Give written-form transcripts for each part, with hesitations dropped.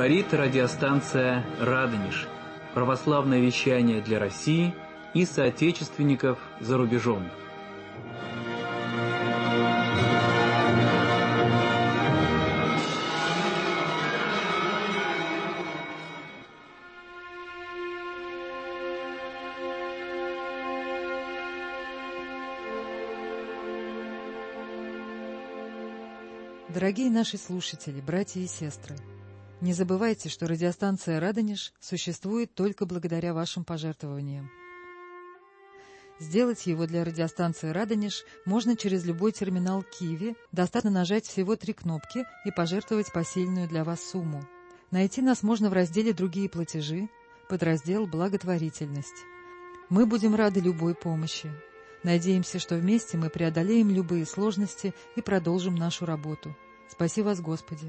Говорит радиостанция «Радонеж». Православное вещание для России и соотечественников за рубежом. Дорогие наши слушатели, братья и сестры, не забывайте, что радиостанция «Радонеж» существует только благодаря вашим пожертвованиям. Сделать его для радиостанции «Радонеж» можно через любой терминал Киви, достаточно нажать всего 3 кнопки и пожертвовать посильную для вас сумму. Найти нас можно в разделе «Другие платежи», подраздел «Благотворительность». Мы будем рады любой помощи. Надеемся, что вместе мы преодолеем любые сложности и продолжим нашу работу. Спаси вас, Господи!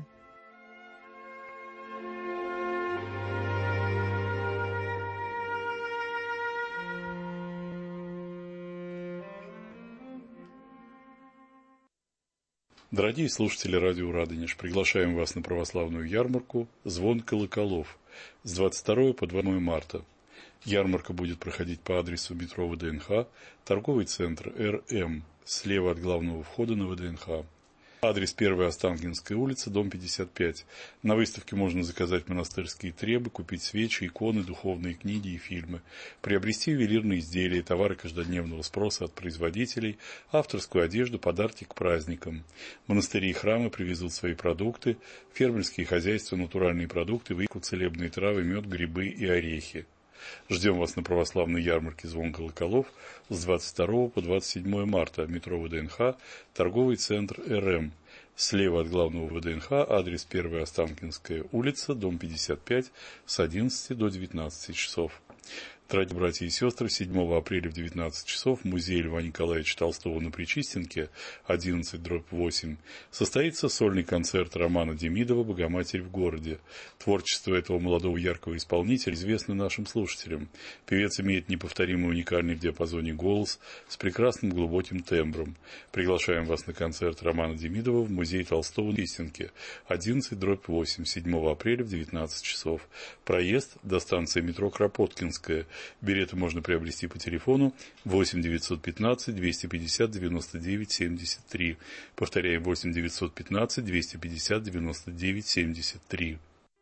Дорогие слушатели радио «Радонеж», приглашаем вас на православную ярмарку «Звон колоколов» с 22 по 2 марта. Ярмарка будет проходить по адресу метро ВДНХ, торговый центр РМ, слева от главного входа на ВДНХ. Адрес 1 Останкинская улица, дом 55. На выставке можно заказать монастырские требы, купить свечи, иконы, духовные книги и фильмы, приобрести ювелирные изделия, товары каждодневного спроса от производителей, авторскую одежду, подарки к праздникам. Монастыри и храмы привезут свои продукты, фермерские хозяйства, натуральные продукты, выкупят целебные травы, мед, грибы и орехи. Ждем вас на православной ярмарке «Звон колоколов» с 22 по 27 марта, метро ВДНХ, торговый центр РМ. Слева от главного ВДНХ, адрес 1 Останкинская улица, дом 55, с 11 до 19 часов. Дорогие братья и сестры, 7 апреля в 19 часов в музее Льва Николаевича Толстого на Пречистенке, 11/8, состоится сольный концерт Романа Демидова «Богоматерь в городе». Творчество этого молодого яркого исполнителя известно нашим слушателям. Певец имеет неповторимый уникальный в диапазоне голос с прекрасным глубоким тембром. Приглашаем вас на концерт Романа Демидова в музее Толстого на Пречистенке, 11/8, 7 апреля в 19 часов. Проезд до станции метро Кропоткинская. Билеты можно приобрести по телефону 8 915 250 99 73. Повторяем, 8 915 250 99 73.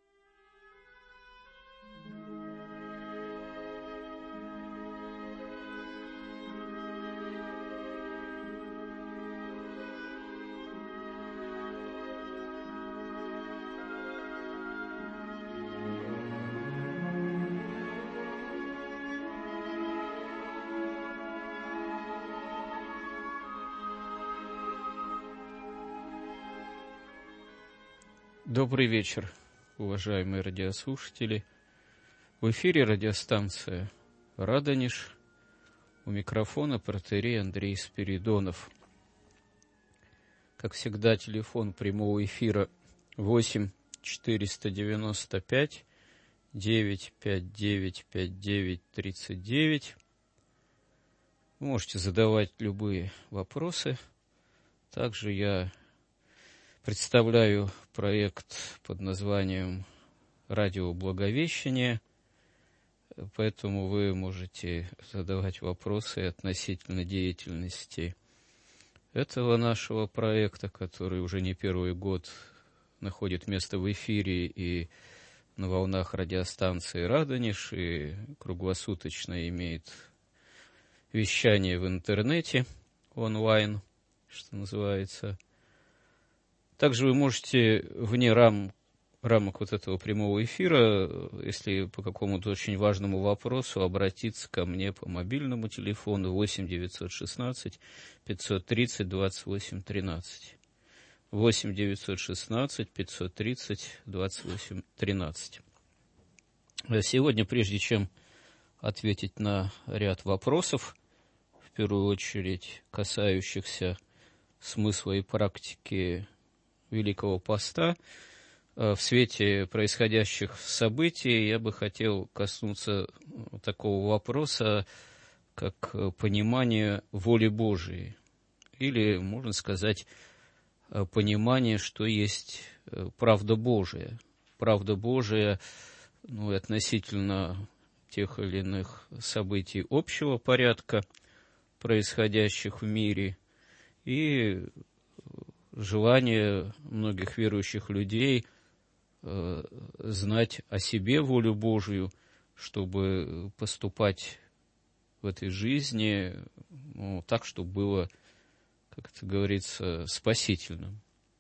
Добрый вечер, уважаемые радиослушатели. В эфире радиостанция «Радонеж». У микрофона протоиерей Андрей Спиридонов. Как всегда, телефон прямого эфира 8 495 959 59 39. Вы можете задавать любые вопросы. Также я представляю проект под названием «Радио Благовещение», поэтому вы можете задавать вопросы относительно деятельности этого нашего проекта, который уже не первый год находит место в эфире и на волнах радиостанции «Радонеж», и круглосуточно имеет вещание в интернете, онлайн, что называется. Также вы можете вне рамок вот этого прямого эфира, если по какому-то очень важному вопросу, обратиться ко мне по мобильному телефону 8 916 530 28 13. 8 916 530 28 13. Сегодня, прежде чем ответить на ряд вопросов, в первую очередь касающихся смысла и практики Великого Поста, в свете происходящих событий я бы хотел коснуться такого вопроса, как понимание воли Божией, или, можно сказать, понимание, что есть правда Божия. правда Божия, относительно тех или иных событий общего порядка, происходящих в мире, и желание многих верующих людей знать о себе волю Божию, чтобы поступать в этой жизни так, чтобы было, как это говорится, спасительным.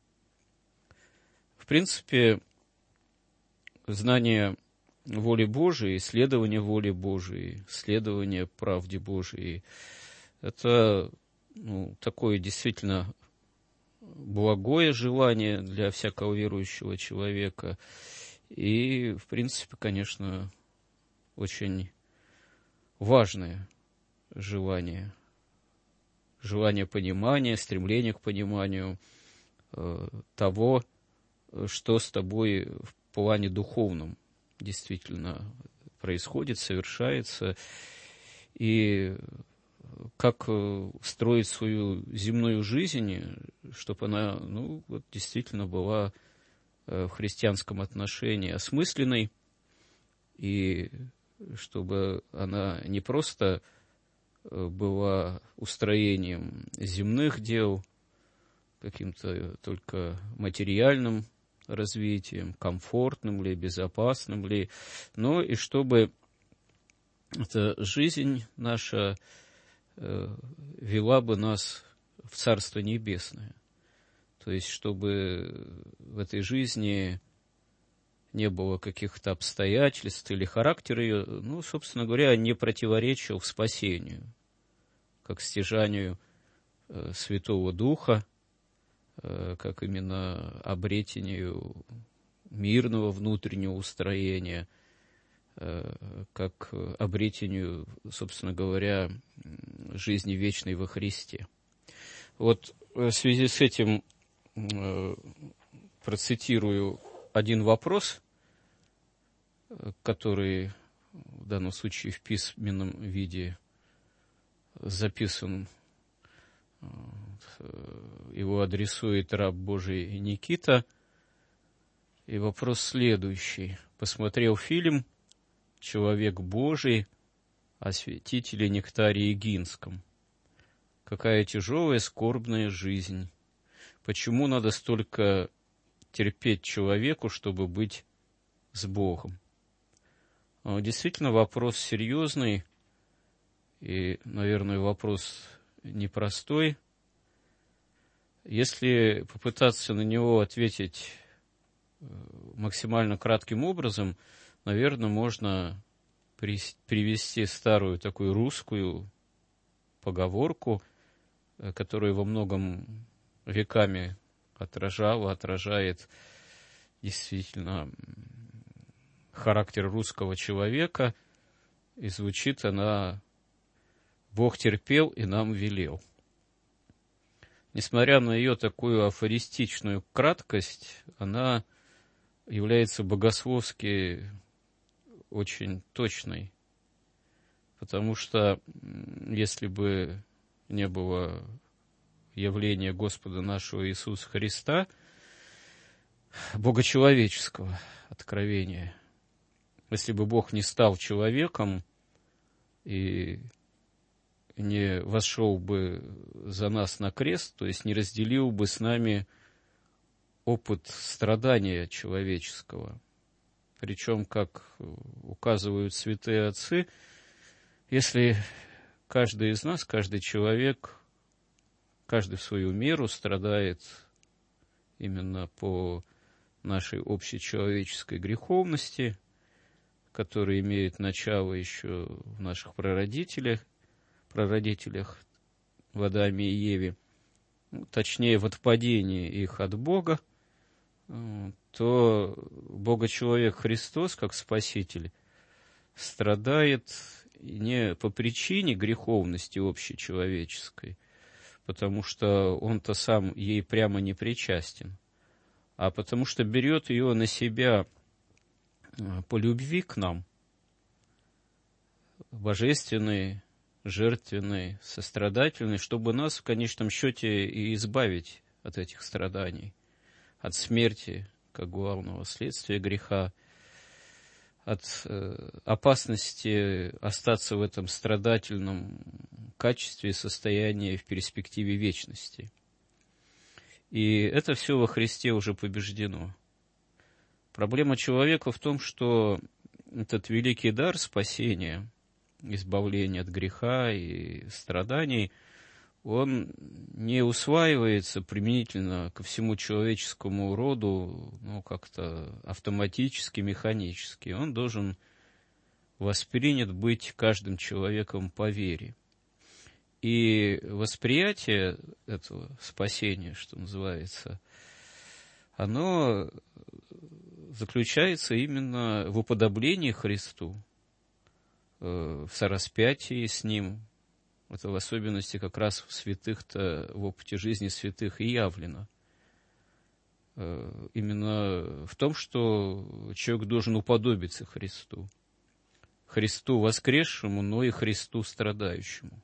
В принципе, знание воли Божией, исследование воли Божией, исследование правде Божией — это такое действительно благое желание для всякого верующего человека. И, в принципе, конечно, очень важное желание. Желание понимания, стремление к пониманию того, что с тобой в плане духовном действительно происходит, совершается, и как строить свою земную жизнь, чтобы она действительно была в христианском отношении осмысленной, и чтобы она не просто была устроением земных дел, каким-то только материальным развитием, комфортным ли, безопасным ли, но и чтобы эта жизнь наша вела бы нас в Царство Небесное. То есть, чтобы в этой жизни не было каких-то обстоятельств или характер ее, собственно говоря, не противоречил спасению, как стяжанию Святого Духа, как именно обретению мирного внутреннего устроения, как обретению, собственно говоря, жизни вечной во Христе. Вот в связи с этим процитирую один вопрос, который в данном случае в письменном виде записан. Его адресует раб Божий Никита. И вопрос следующий. Посмотрел фильм «Человек Божий» о святителе Нектарии Гинском. Какая тяжелая, скорбная жизнь. Почему надо столько терпеть человеку, чтобы быть с Богом? Действительно, вопрос серьезный и, наверное, вопрос непростой. Если попытаться на него ответить максимально кратким образом, наверное, можно привести старую такую русскую поговорку, которая во многом веками отражает действительно характер русского человека, и звучит она: «Бог терпел и нам велел». Несмотря на ее такую афористичную краткость, она является богословски очень точной, потому что если бы не было явления Господа нашего Иисуса Христа, богочеловеческого откровения, если бы Бог не стал человеком и не вошел бы за нас на крест, то есть не разделил бы с нами опыт страдания человеческого. Причем, как указывают святые отцы, если каждый из нас, каждый человек, каждый в свою меру страдает именно по нашей общечеловеческой греховности, которая имеет начало еще в наших прародителях в Адаме и Еве, точнее в отпадении их от Бога, то Бога-человек Христос, как Спаситель, страдает не по причине греховности общечеловеческой, потому что он-то сам ей прямо не причастен, а потому что берет ее на себя по любви к нам, божественной, жертвенной, сострадательной, чтобы нас в конечном счете и избавить от этих страданий, от смерти, как главного следствия греха, от опасности остаться в этом страдательном качестве и состоянии в перспективе вечности. И это все во Христе уже побеждено. Проблема человека в том, что этот великий дар спасения, избавления от греха и страданий, он не усваивается применительно ко всему человеческому роду, как-то автоматически, механически. Он должен воспринят быть каждым человеком по вере. И восприятие этого спасения, что называется, оно заключается именно в уподоблении Христу, в сораспятии с Ним. Это в особенности как раз в святых-то, в опыте жизни святых и явлено. Именно в том, что человек должен уподобиться Христу. Христу воскресшему, но и Христу страдающему.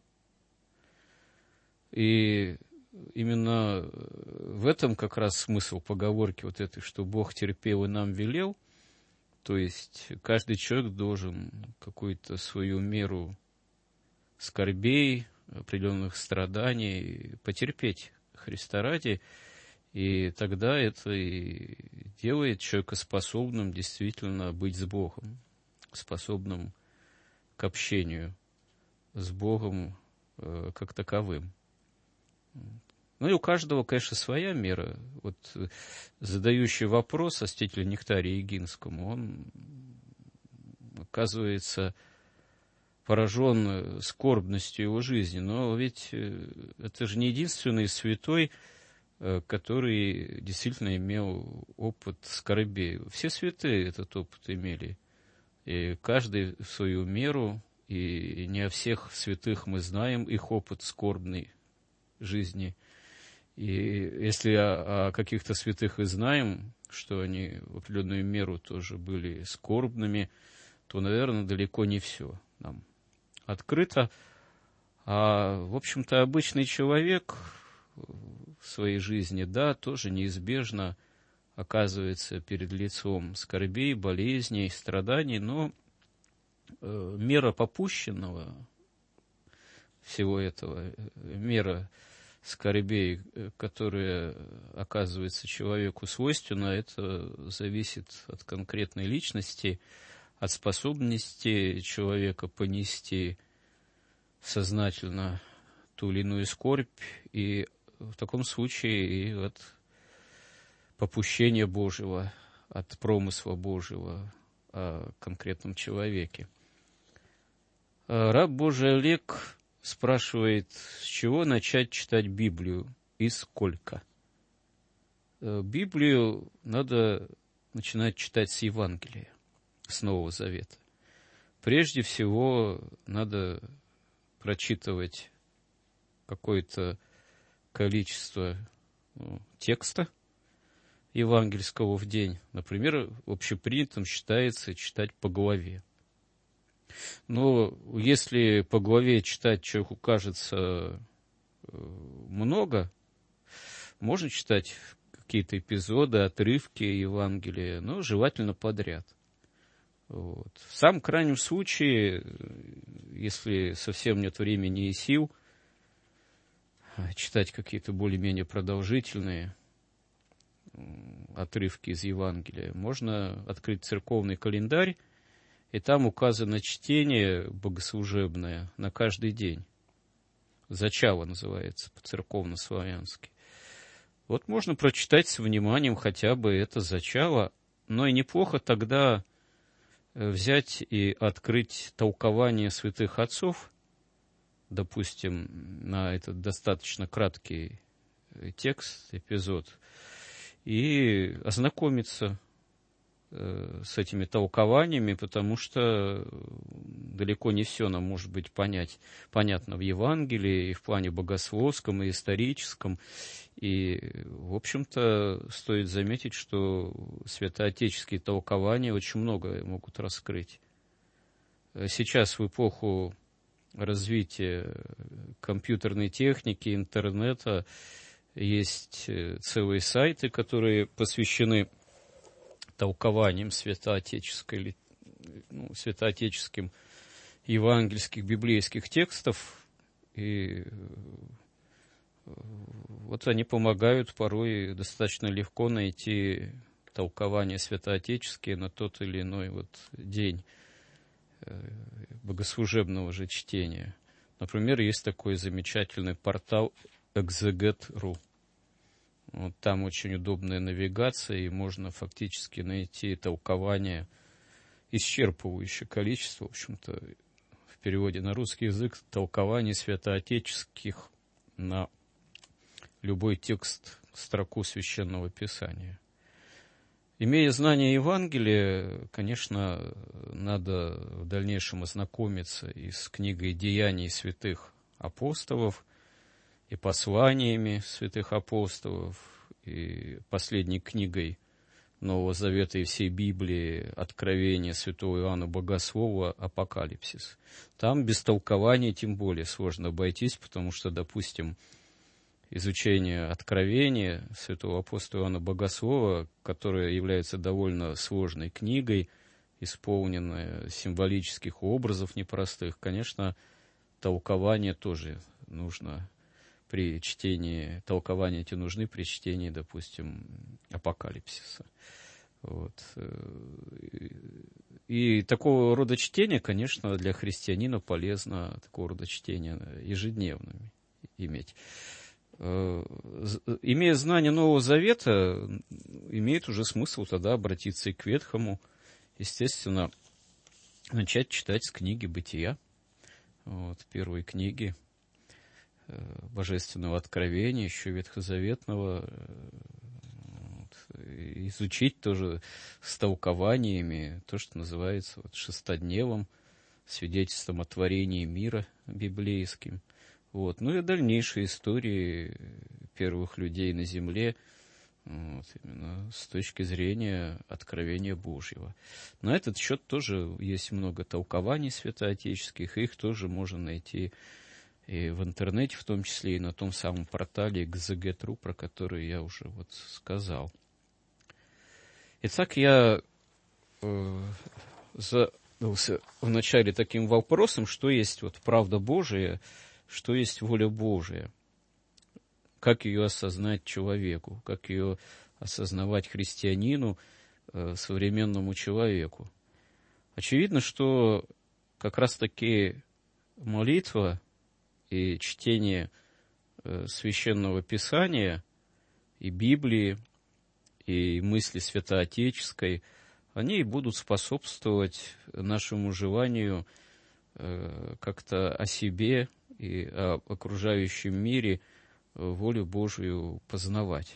И именно в этом как раз смысл поговорки вот этой, что Бог терпел и нам велел. То есть каждый человек должен какую-то свою меру скорбей, определенных страданий потерпеть Христа ради, и тогда это и делает человека способным действительно быть с Богом, способным к общению с Богом как таковым. Ну и у каждого, конечно, своя мера. Вот задающий вопрос святителю Нектарию Егинскому, он, оказывается, поражен скорбностью его жизни. Но ведь это же не единственный святой, который действительно имел опыт скорбей. Все святые этот опыт имели. И каждый в свою меру, и не о всех святых мы знаем их опыт скорбной жизни. И если о каких-то святых и знаем, что они в определенную меру тоже были скорбными, то, наверное, далеко не все нам открыто. А, в общем-то, обычный человек в своей жизни, да, тоже неизбежно оказывается перед лицом скорбей, болезней, страданий, но мера попущенного всего этого, мера скорбей, которая оказывается человеку свойственна, это зависит от конкретной личности, от способности человека понести сознательно ту или иную скорбь, и в таком случае и от попущения Божьего, от промысла Божьего о конкретном человеке. Раб Божий Олег спрашивает, с чего начать читать Библию и сколько? Библию надо начинать читать с Евангелия, с Нового Завета. Прежде всего, надо прочитывать какое-то количество текста евангельского в день. Например, общепринятым считается читать по главе. Но если по главе читать человеку кажется много, можно читать какие-то эпизоды, отрывки Евангелия, но желательно подряд. Вот. В самом крайнем случае, если совсем нет времени и сил, читать какие-то более-менее продолжительные отрывки из Евангелия, можно открыть церковный календарь, и там указано чтение богослужебное на каждый день. Зачало называется по-церковно-славянски. Вот можно прочитать с вниманием хотя бы это зачало, но и неплохо тогда взять и открыть толкование святых отцов, допустим, на этот достаточно краткий текст, эпизод, и ознакомиться с этими толкованиями, потому что далеко не все нам может быть понятно в Евангелии, и в плане богословском, и историческом. И, в общем-то, стоит заметить, что святоотеческие толкования очень многое могут раскрыть. Сейчас, в эпоху развития компьютерной техники, интернета, есть целые сайты, которые посвящены толкованием святоотеческим евангельских, библейских текстов, и вот они помогают порой достаточно легко найти толкования святоотеческие на тот или иной вот день богослужебного же чтения. Например, есть такой замечательный портал Exeget.ru. Вот там очень удобная навигация, и можно фактически найти толкование, исчерпывающее количество, в общем-то, в переводе на русский язык, толкований святоотеческих на любой текст, строку Священного Писания. Имея знание Евангелия, конечно, надо в дальнейшем ознакомиться и с книгой «Деяний святых апостолов», и посланиями святых апостолов, и последней книгой Нового Завета и всей Библии «Откровение святого Иоанна Богослова. Апокалипсис». Там без толкования тем более сложно обойтись, потому что, допустим, изучение Откровения святого апостола Иоанна Богослова, которое является довольно сложной книгой, исполненной символических образов непростых, конечно, толкование тоже нужно при чтении, толкования эти нужны при чтении, допустим, Апокалипсиса. Вот. И такого рода чтение, конечно, для христианина полезно, такого рода чтение ежедневно иметь. Имея знание Нового Завета, имеет уже смысл тогда обратиться и к Ветхому, естественно, начать читать с книги «Бытия», вот, первой книги Божественного Откровения, еще ветхозаветного, вот, изучить тоже с толкованиями то, что называется вот, шестодневом, свидетельством о творении мира библейским. Вот. Ну и дальнейшие истории первых людей на земле, вот, именно с точки зрения откровения Божьего. На этот счет тоже есть много толкований святоотеческих, и их тоже можно найти и в интернете, в том числе и на том самом портале Exeget.ru, про который я уже вот сказал. Итак, я задался вначале таким вопросом, что есть вот правда Божия, что есть воля Божия, как ее осознать человеку, как ее осознавать христианину, современному человеку. Очевидно, что как раз-таки молитва и чтение Священного Писания, и Библии, и мысли святоотеческой, они и будут способствовать нашему желанию как-то о себе и о окружающем мире волю Божию познавать.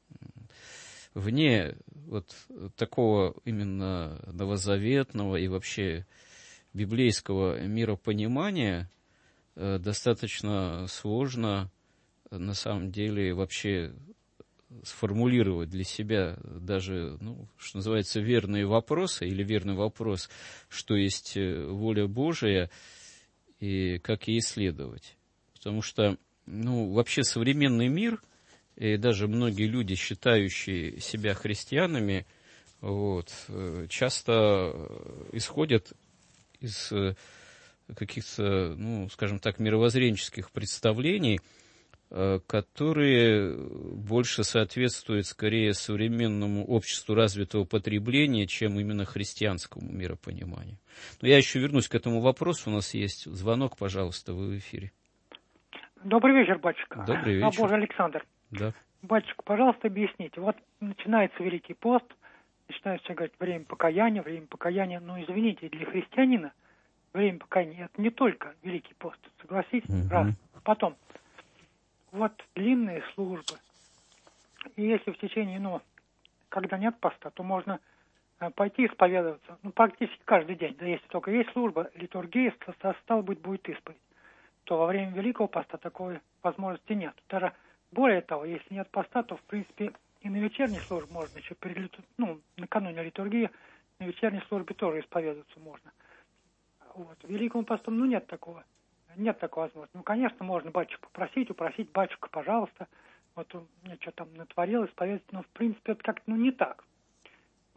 Вне вот такого именно новозаветного и вообще библейского миропонимания достаточно сложно на самом деле вообще сформулировать для себя даже, что называется, верные вопросы или верный вопрос, что есть воля Божия и как ей следовать. Потому что, вообще современный мир, и даже многие люди, считающие себя христианами, вот, часто исходят из каких-то, скажем так, мировоззренческих представлений, которые больше соответствуют скорее современному обществу развитого потребления, чем именно христианскому миропониманию. Но я еще вернусь к этому вопросу. У нас есть звонок, пожалуйста, вы в эфире. Добрый вечер, батюшка. Добрый вечер. Божий Александр. Да. Батюшка, пожалуйста, объясните. Вот начинается Великий пост, начинается говорить время покаяния. Но, извините, для христианина время покаяния — это не только Великий пост, согласитесь? Раз. Потом, вот длинные службы. И если в течение, когда нет поста, то можно пойти исповедоваться, практически каждый день. Да если только есть служба, литургия, стало быть, будет исповедь. То во время Великого поста такой возможности нет. Даже более того, если нет поста, то, в принципе, и на вечерней службе можно еще накануне литургии, на вечерней службе тоже исповедоваться можно. Вот. Великому посту, нет такой возможности. Конечно, можно батюшку упросить, батюшка, пожалуйста, вот он мне что там натворил, исповедовать, но, в принципе, это как-то, не так.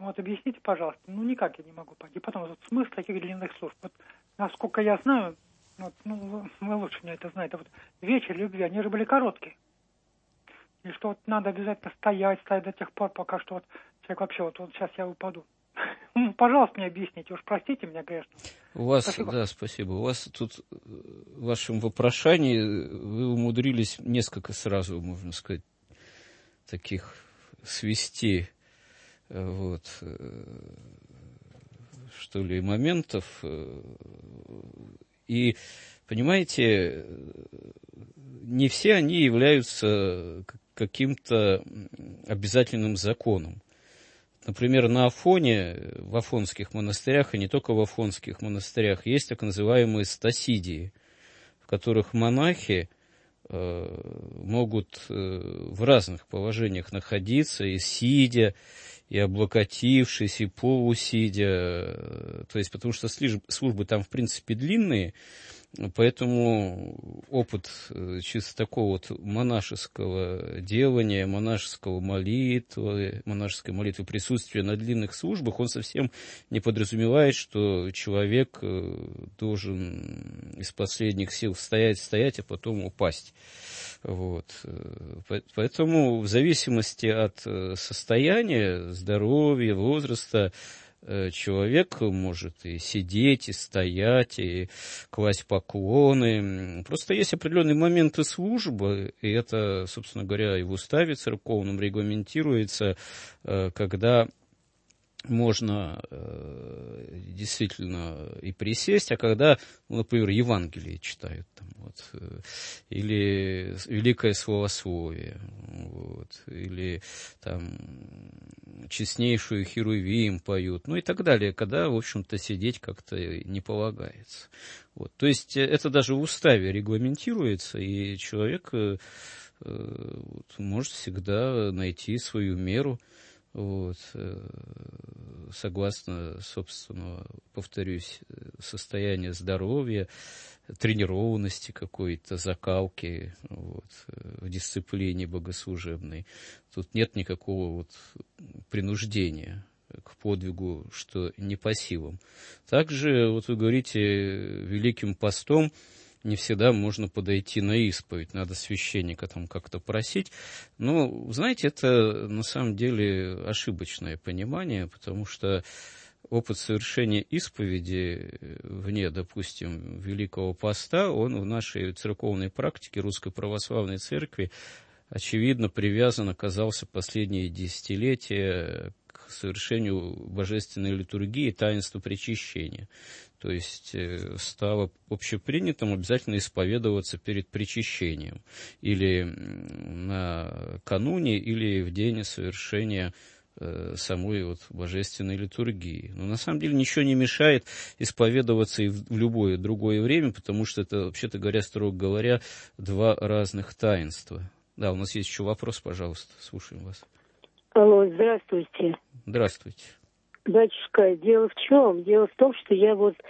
Вот объясните, пожалуйста. Ну, никак я не могу понять. И потом вот смысл таких длинных служб. Вот, насколько я знаю, вот, ну, вы лучше меня это знаете, вот вечер любви, они же были короткие. И что вот надо обязательно стоять до тех пор, пока что вот человек вообще, вот сейчас я упаду. Ну, пожалуйста, мне объясните, уж простите меня, конечно. У вас, Спасибо. да, спасибо. У вас тут в вашем вопрошании вы умудрились несколько сразу, можно сказать, таких свести, вот, что ли, моментов. И, понимаете, не все они являются каким-то обязательным законом. Например, на Афоне, в афонских монастырях, и не только в афонских монастырях, есть так называемые стасидии, в которых монахи могут в разных положениях находиться, и сидя, и облокотившись, и полусидя, то есть потому что службы там, в принципе, длинные, поэтому опыт чисто такого вот монашеского делания, монашеской молитвы, присутствия на длинных службах, он совсем не подразумевает, что человек должен из последних сил стоять, а потом упасть. Вот. Поэтому в зависимости от состояния, здоровья, возраста, человек может и сидеть, и стоять, и класть поклоны. Просто есть определенные моменты службы, и это, собственно говоря, и в уставе церковном регламентируется, когда можно действительно и присесть, а когда, ну, например, Евангелие читают, там, вот, или великое словословие, вот, или там честнейшую Херувим поют, ну и так далее, когда, в общем-то, сидеть как-то не полагается. Вот. То есть это даже в уставе регламентируется, и человек может всегда найти свою меру, вот, согласно собственного, повторюсь, состояния здоровья, тренированности какой-то, закалки, вот, в дисциплине богослужебной. Тут нет никакого вот принуждения к подвигу, что не по силам. Также, вот вы говорите, Великим постом не всегда можно подойти на исповедь, надо священника там как-то просить. Но, знаете, это на самом деле ошибочное понимание, потому что опыт совершения исповеди вне, допустим, Великого Поста, он в нашей церковной практике Русской Православной Церкви, очевидно, привязан оказался последние десятилетия к совершению божественной литургии и таинства причащения. То есть стало общепринятым обязательно исповедоваться перед причащением или накануне, или в день совершения самой вот божественной литургии. Но на самом деле ничего не мешает исповедоваться и в любое другое время, потому что это, вообще-то говоря, строго говоря, два разных таинства. Да, у нас есть еще вопрос, пожалуйста, слушаем вас. Алло, здравствуйте. Здравствуйте. Батюшка, дело в чем? Дело в том, что я вот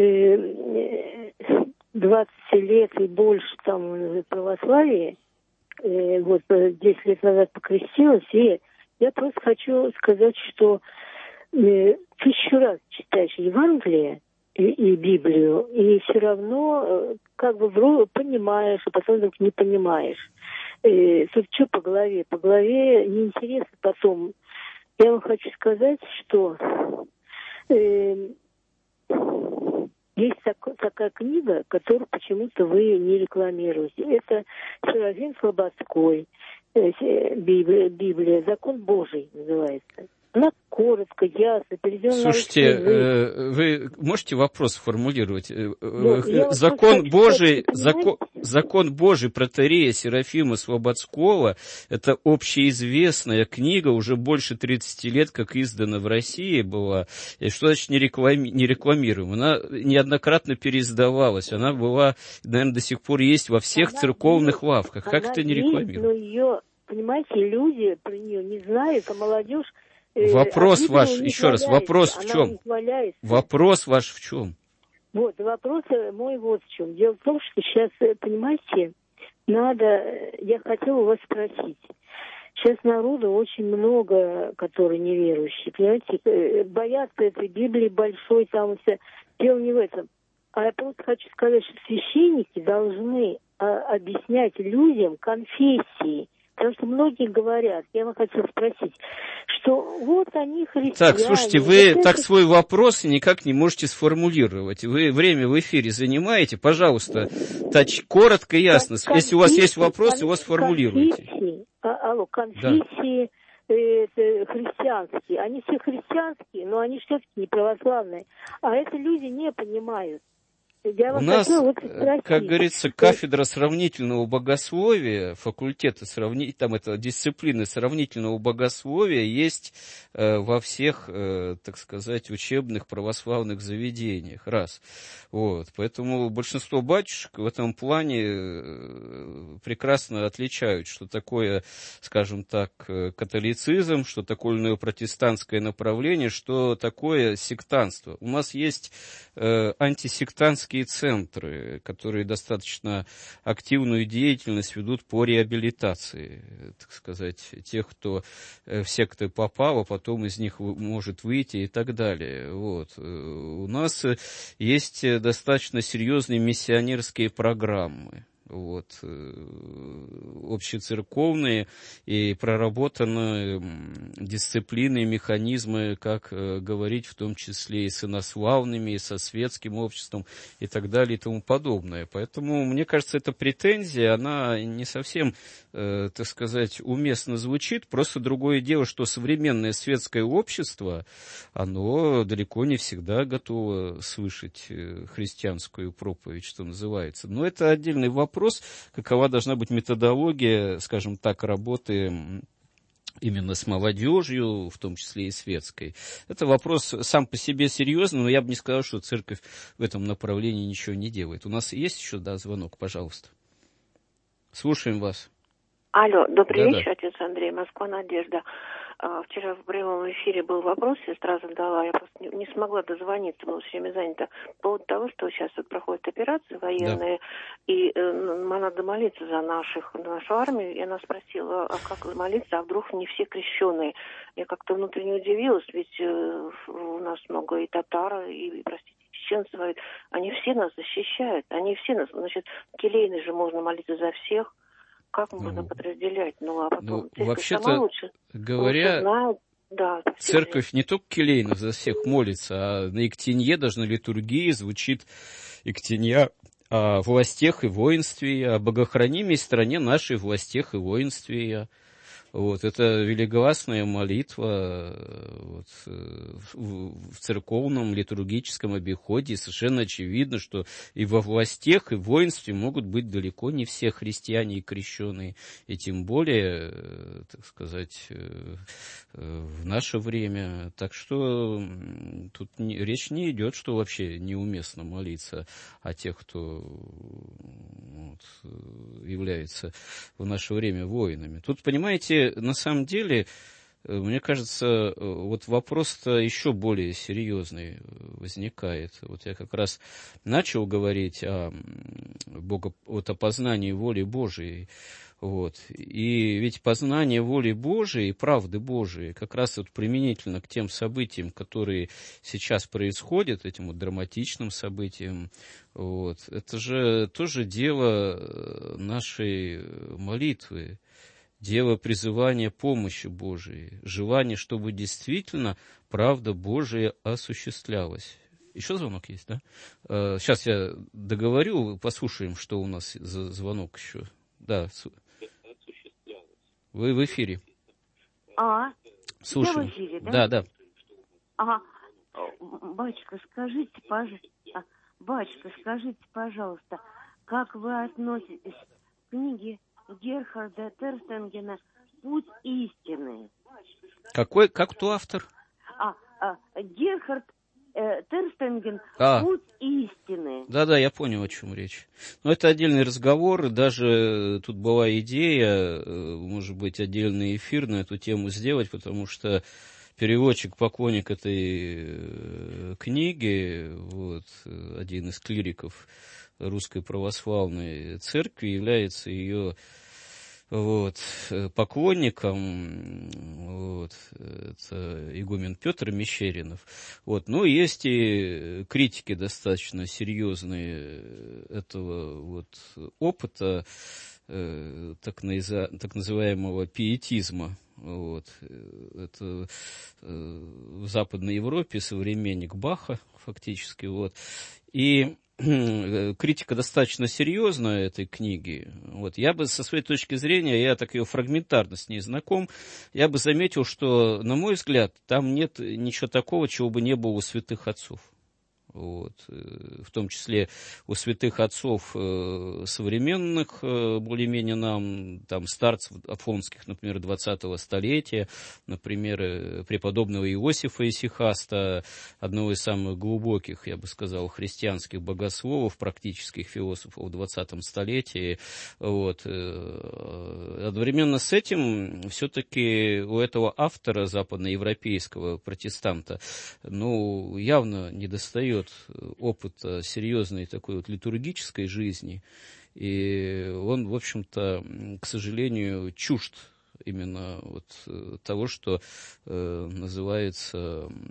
20 лет и больше там в православии, вот 10 лет назад покрестилась, и я просто хочу сказать, что 1000 раз читаешь Евангелие и Библию, и все равно как бы понимаешь, а потом вдруг не понимаешь. Тут что по голове? По голове неинтересно потом. Я вам хочу сказать, что есть такая книга, которую почему-то вы не рекламируете. Это Серафим Слободской, Библия, «Закон Божий» называется. Она коротко, ясно, переведена на русский язык. Слушайте, вы можете вопрос формулировать? Вот, Закон Божий протоиерея Серафима Слободского – это общеизвестная книга, уже больше 30 лет, как издана в России была. И что значит не рекламируем? Она неоднократно переиздавалась. Она была, наверное, до сих пор есть во всех церковных лавках. Как это не рекламируем? Но ее, понимаете, люди про нее не знают, а молодежь... Вопрос ваш, еще раз, вопрос в чем? Вопрос ваш в чем? Вот, вопрос мой вот в чем. Дело в том, что сейчас, понимаете, я хотела у вас спросить. Сейчас народу очень много, которые неверующие, понимаете, боятся этой Библии большой, там все. Дело не в этом. А я просто хочу сказать, что священники должны объяснять людям конфессии. Потому что многие говорят, я вам хотела спросить, что вот они христиане. Так, слушайте, вы так свой вопрос никак не можете сформулировать. Вы время в эфире занимаете, пожалуйста, коротко и ясно. Если у вас есть вопрос, его сформулируйте. Конфессии христианские. Они все христианские, но они все-таки не православные. А это люди не понимают. У нас, как говорится, кафедра сравнительного богословия, факультета там это дисциплины сравнительного богословия есть во всех, так сказать, учебных православных заведениях. Раз. Вот. Поэтому большинство батюшек в этом плане прекрасно отличают, что такое, скажем так, католицизм, что такое неопротестантское направление, что такое сектантство. У нас есть антисектантские центры, которые достаточно активную деятельность ведут по реабилитации, так сказать, тех, кто в секты попал, а потом из них может выйти и так далее. Вот. У нас есть достаточно серьезные миссионерские программы. Вот, общецерковные и проработанные дисциплины, механизмы, как говорить, в том числе и с инославными, и со светским обществом, и так далее, и тому подобное. Поэтому, мне кажется, эта претензия, она не совсем, так сказать, уместно звучит. Просто другое дело, что современное светское общество, оно далеко не всегда готово слышать христианскую проповедь, что называется. Но это отдельный вопрос. Какова должна быть методология, скажем так, работы именно с молодежью, в том числе и светской. Это вопрос сам по себе серьезный, но я бы не сказал, что церковь в этом направлении ничего не делает. У нас есть еще, звонок, пожалуйста. Слушаем вас. Алло, добрый вечер, отец Андрей, Москва, Надежда. Вчера в прямом эфире был вопрос, сестра задала, я просто не смогла дозвониться, была все время занята. По поводу того, что сейчас вот проходят операции военные, и надо молиться за нашу армию, и она спросила, а как молиться, а вдруг не все крещеные? Я как-то внутренне удивилась, ведь у нас много и татар, и простите, чеченцев, они все нас защищают, они все нас, значит, келейный же можно молиться за всех. Как можно подразделять? А потом вообще-то говоря, знают, церковь не только келейно за всех молится, а на Иктинье, даже на литургии звучит Иктинья о властях и воинстве, о богохранимой стране нашей властях и воинстве. Вот, это велигласная молитва в церковном литургическом обиходе. Совершенно очевидно, что и во властях, и в воинстве могут быть далеко не все христиане и крещеные. И тем более, так сказать, в наше время. Так что тут речь не идет, что вообще неуместно молиться о тех, кто является в наше время воинами. Тут, понимаете, на самом деле, мне кажется, вот вопрос-то еще более серьезный возникает. Вот я как раз начал говорить о познании воли Божией. Вот. И ведь познание воли Божией и правды Божией как раз вот применительно к тем событиям, которые сейчас происходят, этим драматичным событиям, вот, это же тоже дело нашей молитвы, дело призывания помощи Божией, желание, чтобы действительно правда Божия осуществлялась. Еще звонок есть, да? Сейчас я договорю, послушаем, что у нас за звонок еще. Да, вы в эфире. Слушаем. Я в эфире, да? Да. Ага. Батюшка, скажите, пожалуйста, как вы относитесь к книге Герхарда Терстенгена «Путь истины»? Как кто автор? Герхард Терстенген «Путь истины». Да, я понял, о чем речь. Но это отдельный разговор, даже тут была идея, может быть, отдельный эфир на эту тему сделать, потому что переводчик, поклонник этой книги, один из клириков Русской Православной Церкви, является ее поклонником, это игумен Петр Мещеринов. Ну, есть и критики достаточно серьезные этого опыта, так называемого пиетизма. Это в Западной Европе современник Баха, фактически. И критика достаточно серьезная этой книги. Я бы со своей точки зрения, я так ее фрагментарно с ней знаком, я бы заметил, что, на мой взгляд, там нет ничего такого, чего бы не было у святых отцов. В том числе у святых отцов современных, более-менее нам, там, старцев афонских, например, 20-го столетия, например, преподобного Иосифа Исихаста, одного из самых глубоких, я бы сказал, христианских богословов, практических философов в 20-м столетии. Одновременно с этим все-таки у этого автора западноевропейского протестанта, явно недостает опыта серьезной такой литургической жизни, и он, в общем-то, к сожалению, чужд именно того, что называется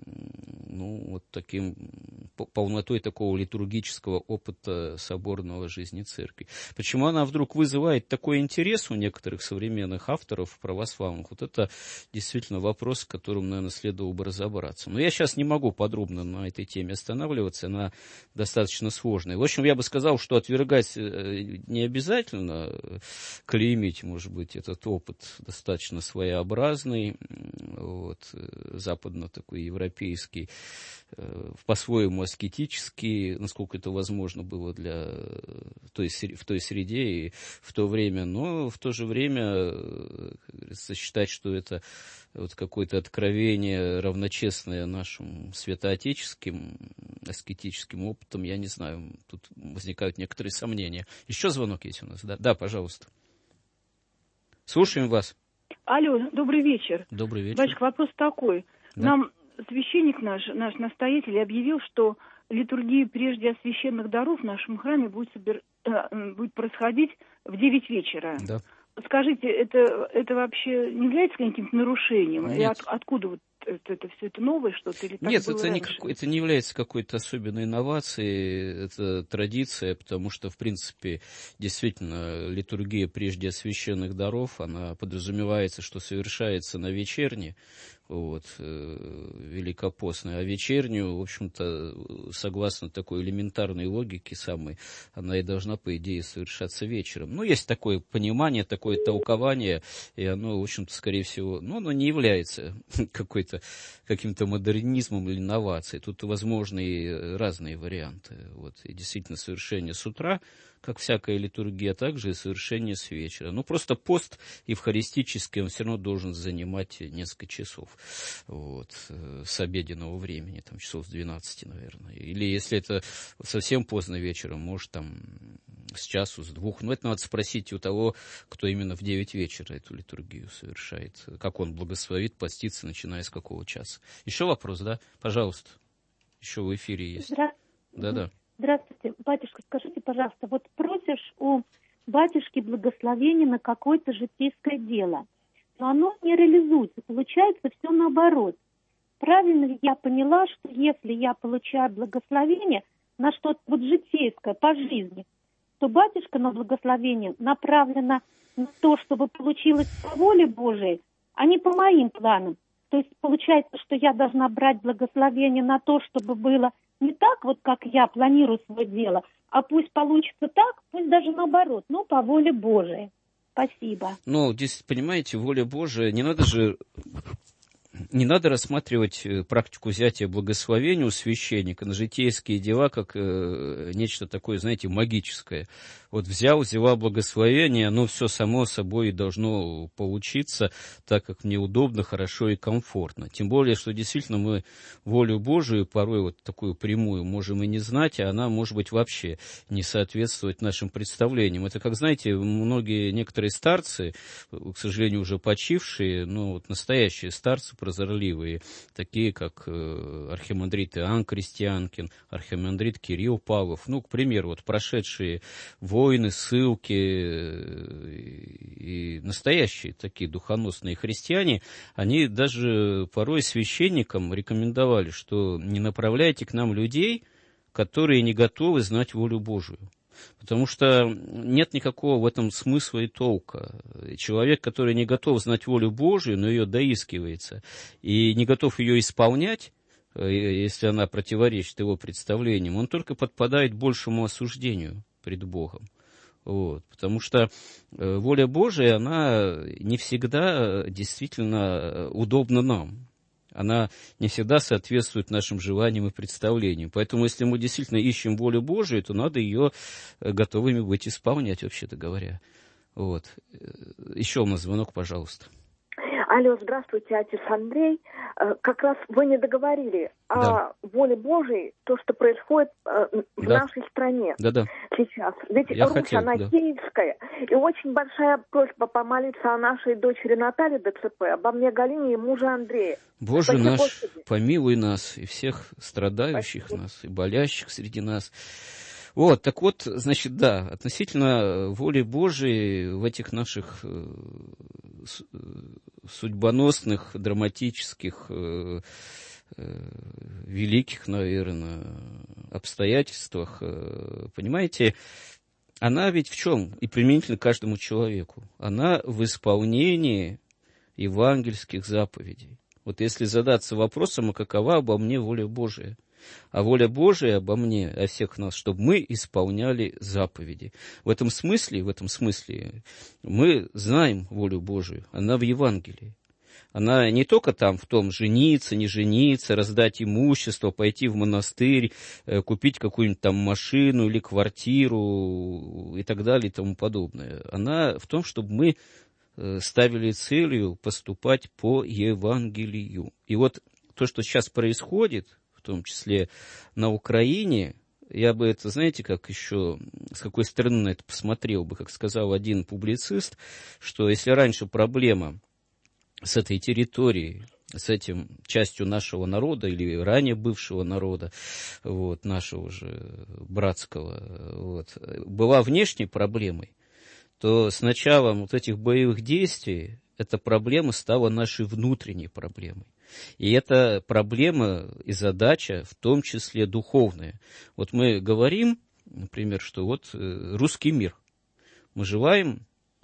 таким полнотой такого литургического опыта соборного жизни церкви. Почему она вдруг вызывает такой интерес у некоторых современных авторов православных? Это действительно вопрос, с которым, наверное, следовало бы разобраться. Но я сейчас не могу подробно на этой теме останавливаться, она достаточно сложная. В общем, я бы сказал, что отвергать не обязательно, клеймить, может быть, этот опыт достаточно своеобразный, западно такой европейский, по-своему аскетический, насколько это возможно было в той среде и в то время, но в то же время считать, что это какое-то откровение, равночестное нашим святоотеческим, аскетическим опытом, я не знаю, тут возникают некоторые сомнения. Еще звонок есть у нас? Да, пожалуйста. Слушаем вас. Алло, добрый вечер. Добрый вечер. Батюшка, вопрос такой. Да? Нам священник наш настоятель объявил, что литургия прежде освященных даров в нашем храме будет происходить в 9 вечера. Да. Скажите, это вообще не является каким-то нарушением? Нет. И откуда это все это новое что-то? Или так Нет, было раньше? это не является какой-то особенной инновацией, это традиция, потому что, в принципе, действительно, литургия прежде освященных даров, она подразумевается, что совершается на вечерне, великопостную, а вечернюю, в общем-то, согласно такой элементарной логике самой, она и должна, по идее, совершаться вечером. Есть такое понимание, такое толкование, и оно, в общем-то, скорее всего, оно не является каким-то модернизмом или инновацией. Тут возможны разные варианты. И действительно, совершение с утра, как всякая литургия, а также и совершение с вечера. Просто пост евхаристический, он все равно должен занимать несколько часов с обеденного времени, там часов с 12, наверное. Или если это совсем поздно вечером, может, там с часу, с 2. Это надо спросить у того, кто именно в 9 вечера эту литургию совершает. Как он благословит поститься, начиная с какого часа. Еще вопрос, да? Пожалуйста. Еще в эфире есть. Да. Здравствуйте, батюшка, скажите, пожалуйста, просишь у батюшки благословения на какое-то житейское дело, но оно не реализуется, получается все наоборот. Правильно ли я поняла, что если я получаю благословение на что-то житейское по жизни, то батюшка на благословение направлено на то, чтобы получилось по воле Божией, а не по моим планам? То есть получается, что я должна брать благословение на то, чтобы было не так, как я планирую свое дело, а пусть получится так, пусть даже наоборот, но по воле Божией. Спасибо. Здесь, понимаете, воля Божия, не надо рассматривать практику взятия благословения у священника на житейские дела как нечто такое, знаете, магическое. Взяла благословение, оно все само собой должно получиться так, как мне удобно, хорошо и комфортно. Тем более, что действительно мы волю Божию порой такую прямую можем и не знать, а она может быть вообще не соответствовать нашим представлениям. Это как, знаете, некоторые старцы, к сожалению, уже почившие, настоящие старцы, прозорливые, такие как архимандрит Иоанн Крестьянкин, архимандрит Кирилл Павлов, ну, к примеру, вот прошедшие войны, ссылки и настоящие такие духоносные христиане, они даже порой священникам рекомендовали, что не направляйте к нам людей, которые не готовы знать волю Божию. Потому что нет никакого в этом смысла и толка. Человек, который не готов знать волю Божию, но ее доискивается, и не готов ее исполнять, если она противоречит его представлениям, он только подпадает большему осуждению пред Богом. Вот. Потому что воля Божия, она не всегда действительно удобна нам. Она не всегда соответствует нашим желаниям и представлениям. Поэтому, если мы действительно ищем волю Божию, то надо ее готовыми быть исполнять, вообще-то говоря. Вот. Еще у нас звонок, пожалуйста. Алло, здравствуйте, отец Андрей. Как раз вы не договорили о воле Божией, то, что происходит в нашей стране сейчас. Ведь Русь, она киевская. И очень большая просьба помолиться о нашей дочери Наталье ДЦП, обо мне Галине и муже Андрея. Боже Спасибо, наш, Господи. Помилуй нас и всех страдающих Спасибо. Нас, и болящих среди нас. Вот, так вот, значит, да, относительно воли Божией в этих наших судьбоносных, драматических, великих, наверное, обстоятельствах, понимаете, она ведь в чем? И применительно к каждому человеку. Она в исполнении евангельских заповедей. Вот если задаться вопросом, а какова обо мне воля Божия? А воля Божия обо мне, о всех нас, чтобы мы исполняли заповеди. В этом смысле мы знаем волю Божию, она в Евангелии. Она не только там в том, жениться, не жениться, раздать имущество, пойти в монастырь, купить какую-нибудь там машину или квартиру и так далее и тому подобное. Она в том, чтобы мы ставили целью поступать по Евангелию. И вот то, что сейчас происходит, в том числе на Украине, я бы это, знаете, как еще, с какой стороны на это посмотрел бы, как сказал один публицист, что если раньше проблема с этой территорией, с этим частью нашего народа или ранее бывшего народа, вот, нашего же братского, вот, была внешней проблемой, то с началом вот этих боевых действий эта проблема стала нашей внутренней проблемой. И эта проблема и задача, в том числе духовная. Вот мы говорим, например, что вот русский мир. Мы желаем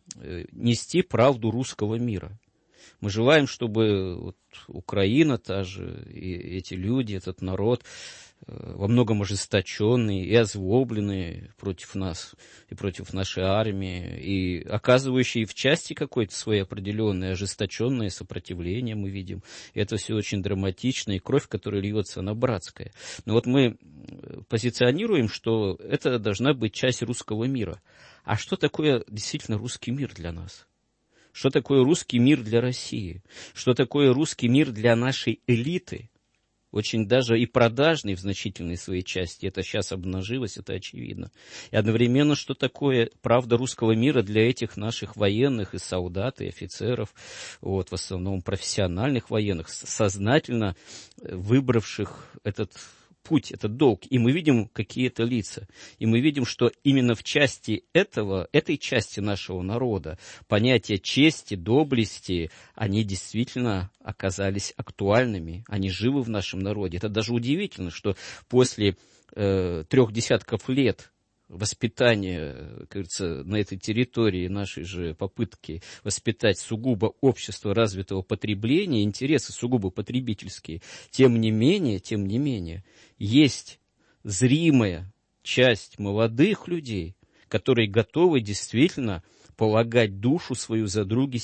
нести правду русского мира. Мы желаем, чтобы вот Украина та же, и эти люди, этот народ, во многом ожесточенные и озлобленные против нас и против нашей армии, и оказывающие в части какое-то свое определенное ожесточенное сопротивление мы видим. И это все очень драматично, и кровь, которая льется, она братская. Но вот мы позиционируем, что это должна быть часть русского мира. А что такое действительно русский мир для нас? Что такое русский мир для России? Что такое русский мир для нашей элиты? Очень даже и продажный в значительной своей части. Это сейчас обнажилось, это очевидно. И одновременно, что такое правда русского мира для этих наших военных и солдат, и офицеров, вот, в основном профессиональных военных, сознательно выбравших этот путь, этот долг. И мы видим какие-то лица. И мы видим, что именно в части этой части нашего народа понятия чести, доблести, они действительно оказались актуальными. Они живы в нашем народе. Это даже удивительно, что после 3 десятков лет воспитания, как говорится, на этой территории нашей же попытки воспитать сугубо общество развитого потребления, интересы сугубо потребительские, тем не менее, есть зримая часть молодых людей, которые готовы действительно полагать душу свою за други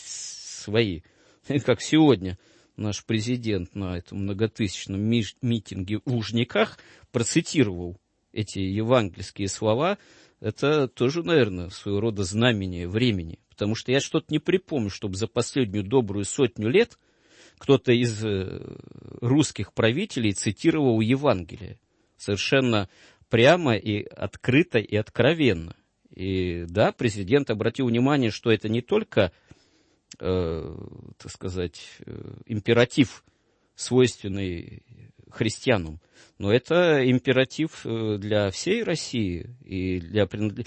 свои. Как сегодня наш президент на этом многотысячном митинге в Лужниках процитировал эти евангельские слова, это тоже, наверное, своего рода знамение времени. Потому что я что-то не припомню, чтобы за последнюю добрую 100 лет кто-то из русских правителей цитировал Евангелие. Совершенно прямо и открыто и откровенно. И да, президент обратил внимание, что это не только так сказать, императив, свойственный христианам. Но это императив для всей России и для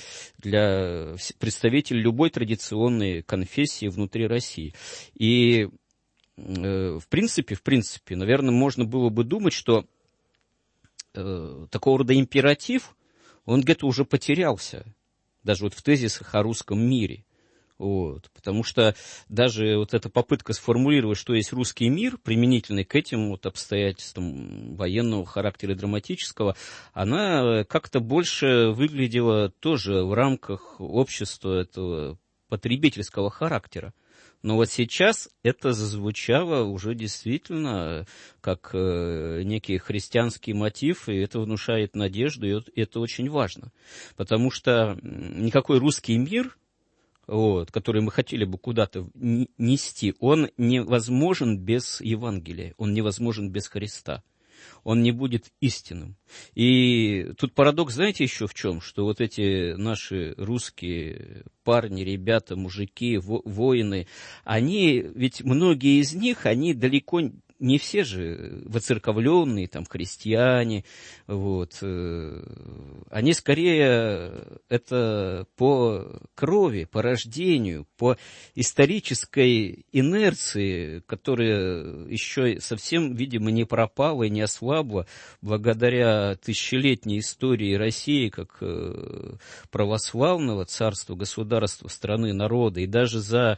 представителей любой традиционной конфессии внутри России. И в принципе, наверное, можно было бы думать, что такого рода императив, он где-то уже потерялся, даже вот в тезисах о русском мире. Вот, потому что даже вот эта попытка сформулировать, что есть русский мир, применительный к этим вот обстоятельствам военного характера и драматического, она как-то больше выглядела тоже в рамках общества этого потребительского характера. Но вот сейчас это зазвучало уже действительно как некий христианский мотив, и это внушает надежду, и это очень важно. Потому что никакой русский мир, вот, который мы хотели бы куда-то нести, он невозможен без Евангелия, он невозможен без Христа. Он не будет истинным. И тут парадокс, знаете, еще в чем? Что вот эти наши русские парни, ребята, мужики, воины, они, ведь многие из них, они далеко не все же воцерковленные, там, христиане, вот, они скорее это по крови, по рождению, по исторической инерции, которая еще совсем, видимо, не пропала и не ослабла благодаря тысячелетней истории России как православного царства, государства, страны, народа, и даже за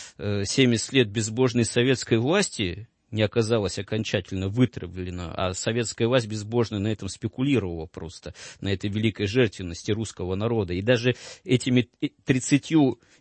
70 лет безбожной советской власти не оказалась окончательно вытравлена, а советская власть безбожно на этом спекулировала просто, на этой великой жертвенности русского народа. И даже этими 30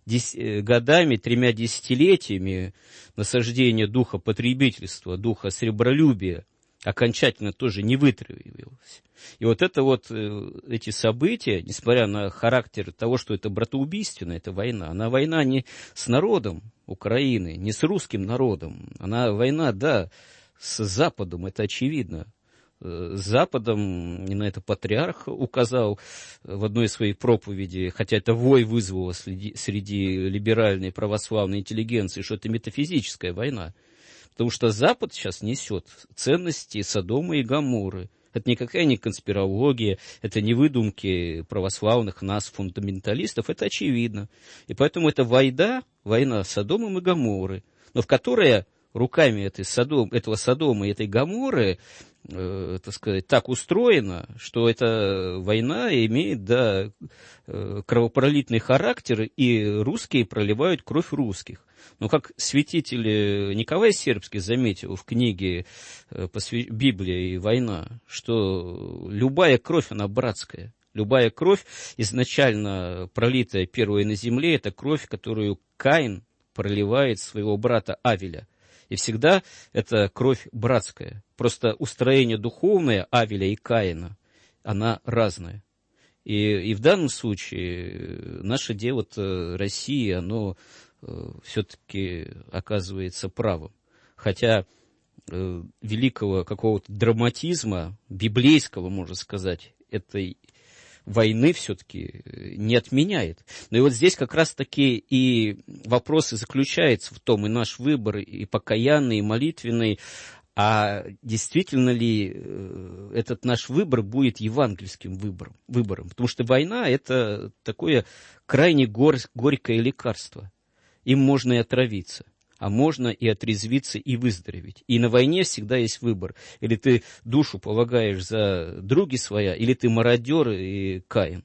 годами, 3 десятилетиями насаждения духа потребительства, духа сребролюбия окончательно тоже не вытравилось. И вот это вот, эти события, несмотря на характер того, что это братоубийственно, это война, она война не с народом Украины, не с русским народом, она война, да, с Западом, это очевидно. С Западом, и на это патриарх указал в одной из своих проповедей, хотя это вой вызвало среди либеральной православной интеллигенции, что это метафизическая война. Потому что Запад сейчас несет ценности Содома и Гоморры. Это никакая не конспирология, это не выдумки православных нас, фундаменталистов, это очевидно. И поэтому это война с Содомом и Гоморрой, но в которой руками этого Содома и этой Гоморры, так сказать, так устроено, что эта война имеет, да, кровопролитный характер, и русские проливают кровь русских. Но как святитель Николай Сербский заметил в книге «Библия и война», что любая кровь, она братская. Любая кровь, изначально пролитая первой на земле, это кровь, которую Каин проливает своего брата Авеля. И всегда это кровь братская. Просто устроение духовное Авеля и Каина, она разная. И в данном случае наше дело России, оно все-таки оказывается правым. Хотя великого какого-то драматизма, библейского, можно сказать, этой войны все-таки не отменяет. Но и вот здесь как раз-таки и вопрос и заключается в том, и наш выбор, и покаянный, и молитвенный, а действительно ли этот наш выбор будет евангельским выбором? Потому что война – это такое крайне горькое лекарство. Им можно и отравиться, а можно и отрезвиться, и выздороветь. И на войне всегда есть выбор. Или ты душу полагаешь за други своя, или ты мародер и Каин.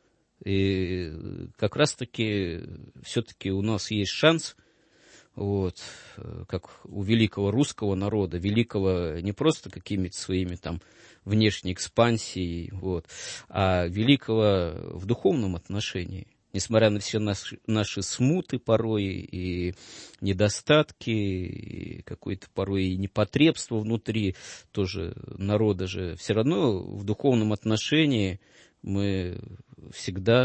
И как раз-таки все-таки у нас есть шанс, вот, как у великого русского народа, великого не просто какими-то своими там внешней экспансией, вот, а великого в духовном отношении. Несмотря на все наши смуты порой, и недостатки, и какое-то порой и непотребство внутри тоже народа же, все равно в духовном отношении мы всегда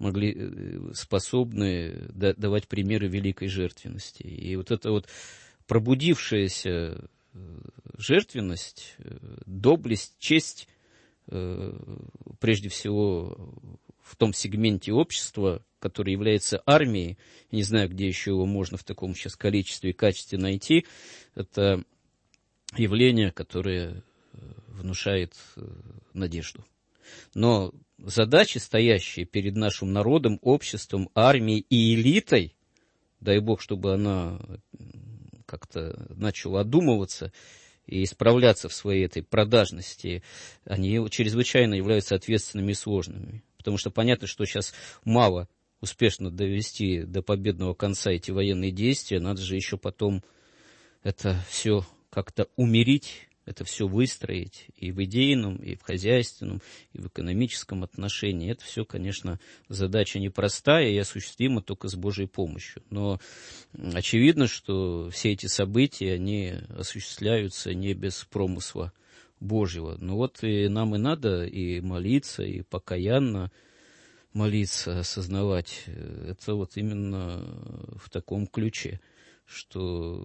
способны давать примеры великой жертвенности. И вот эта вот пробудившаяся жертвенность, доблесть, честь, прежде всего, в том сегменте общества, который является армией, не знаю, где еще его можно в таком сейчас количестве и качестве найти, это явление, которое внушает надежду. Но задачи, стоящие перед нашим народом, обществом, армией и элитой, дай Бог, чтобы она как-то начала одумываться и исправляться в своей этой продажности, они чрезвычайно являются ответственными и сложными. Потому что понятно, что сейчас мало успешно довести до победного конца эти военные действия, надо же еще потом это все как-то умерить, это все выстроить и в идейном, и в хозяйственном, и в экономическом отношении. Это все, конечно, задача непростая и осуществима только с Божьей помощью. Но очевидно, что все эти события, они осуществляются не без промысла Божьего. Но вот и нам и надо и молиться, и покаянно молиться, осознавать. Это вот именно в таком ключе, что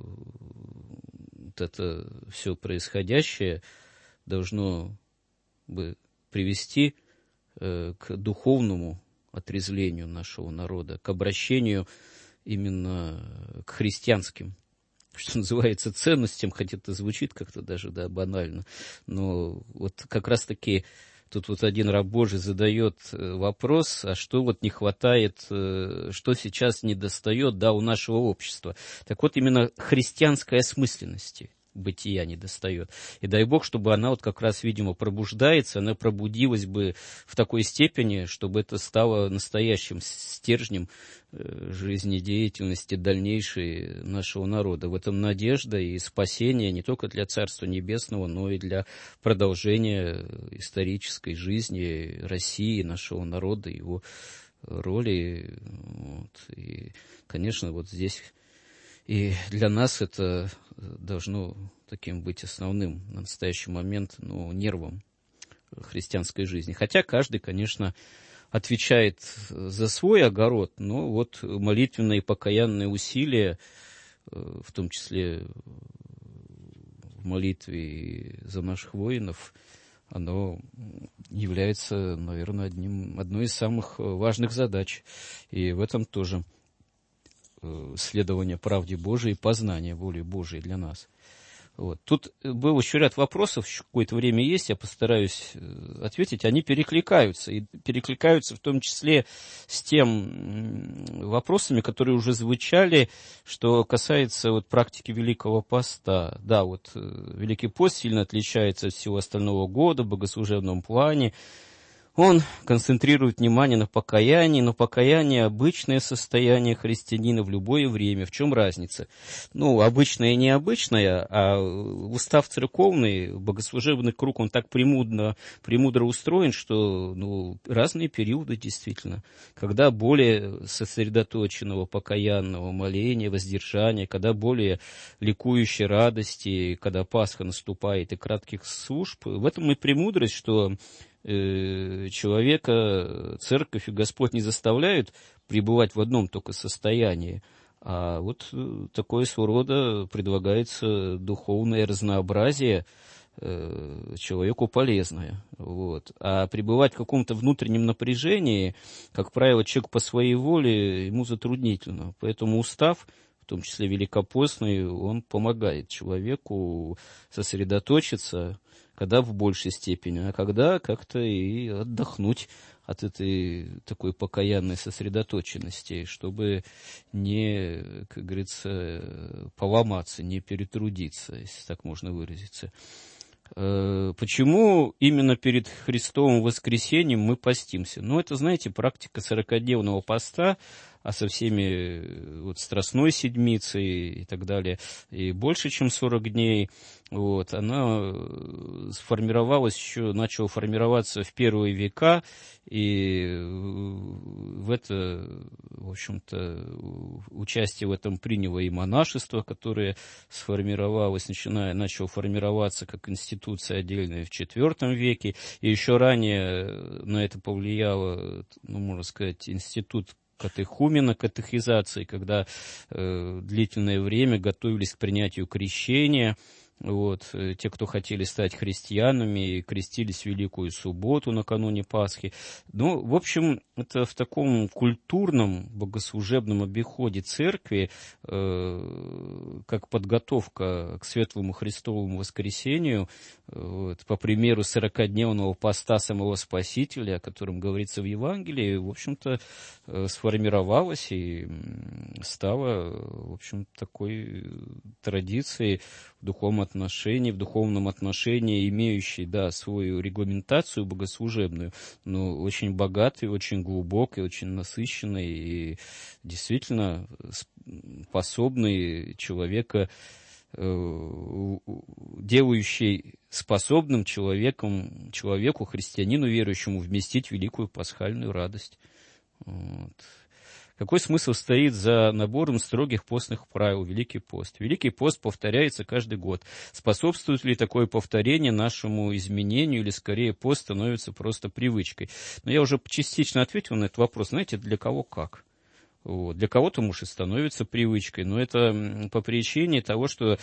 вот это все происходящее должно бы привести к духовному отрезвлению нашего народа, к обращению именно к христианским, что называется, ценностям, хотя это звучит как-то даже банально, но вот как раз-таки тут вот один раб Божий задает вопрос, а что вот не хватает, что сейчас недостает, у нашего общества. Так вот, именно христианской осмысленности бытия недостает. И дай Бог, чтобы она вот как раз, видимо, пробуждается, она пробудилась бы в такой степени, чтобы это стало настоящим стержнем жизнедеятельности дальнейшей нашего народа. В этом надежда и спасение не только для Царства Небесного, но и для продолжения исторической жизни России, нашего народа, его роли. Вот. И, конечно, вот здесь и для нас это должно таким быть основным на настоящий момент, нервом христианской жизни. Хотя каждый, конечно, отвечает за свой огород, но вот молитвенные и покаянные усилия, в том числе в молитве за наших воинов, оно является, наверное, одной из самых важных задач. И в этом тоже следование правде Божией, познание воли Божией для нас. Вот. Тут был еще ряд вопросов, еще какое-то время есть, я постараюсь ответить. Они перекликаются, и перекликаются в том числе с тем вопросами, которые уже звучали, что касается вот практики Великого Поста. Да, вот Великий Пост сильно отличается от всего остального года в богослужебном плане. Он концентрирует внимание на покаянии, но покаяние – обычное состояние христианина в любое время. В чем разница? Обычное и необычное, а устав церковный, богослужебный круг, он так премудро устроен, что разные периоды действительно. Когда более сосредоточенного покаянного моления, воздержания, когда более ликующей радости, когда Пасха наступает и кратких служб. В этом и премудрость, что человека церковь и Господь не заставляют пребывать в одном только состоянии, а вот такое своего рода предлагается духовное разнообразие человеку полезное. Вот. А пребывать в каком-то внутреннем напряжении, как правило, человек по своей воле, ему затруднительно. Поэтому устав, в том числе великопостный, он помогает человеку сосредоточиться, когда в большей степени, а когда как-то и отдохнуть от этой такой покаянной сосредоточенности, чтобы не, как говорится, поломаться, не перетрудиться, если так можно выразиться. Почему именно перед Христовым воскресением мы постимся? Это, знаете, практика 40-дневного поста, а со всеми Страстной Седмицей и так далее, и больше, чем 40 дней, она начала формироваться в первые века, и в это, в общем-то, участие в этом приняло и монашество, которое начало формироваться как институция отдельная в IV веке, и еще ранее на это повлияло, можно сказать, институт катехумена, катехизации, когда длительное время готовились к принятию крещения, Вот, те, кто хотели стать христианами, крестились в Великую Субботу накануне Пасхи. Ну, в общем, это в таком культурном, богослужебном обиходе церкви, как подготовка к Светлому Христовому воскресению, вот, по примеру 40-дневного поста самого Спасителя, о котором говорится в Евангелии, в общем-то, сформировалась и стала, в общем, такой традицией в духовном отношении, имеющей, да, свою регламентацию богослужебную, но очень богатой, очень глубокой, очень насыщенной и действительно способной человека, делающей способным человеку, христианину верующему, вместить великую пасхальную радость. Вот. Какой смысл стоит за набором строгих постных правил Великий пост? Великий пост повторяется каждый год. Способствует ли такое повторение нашему изменению, или скорее пост становится просто привычкой? Но я уже частично ответил на этот вопрос. Знаете, для кого как? Вот. Для кого-то, может, и становится привычкой, но это по причине того, что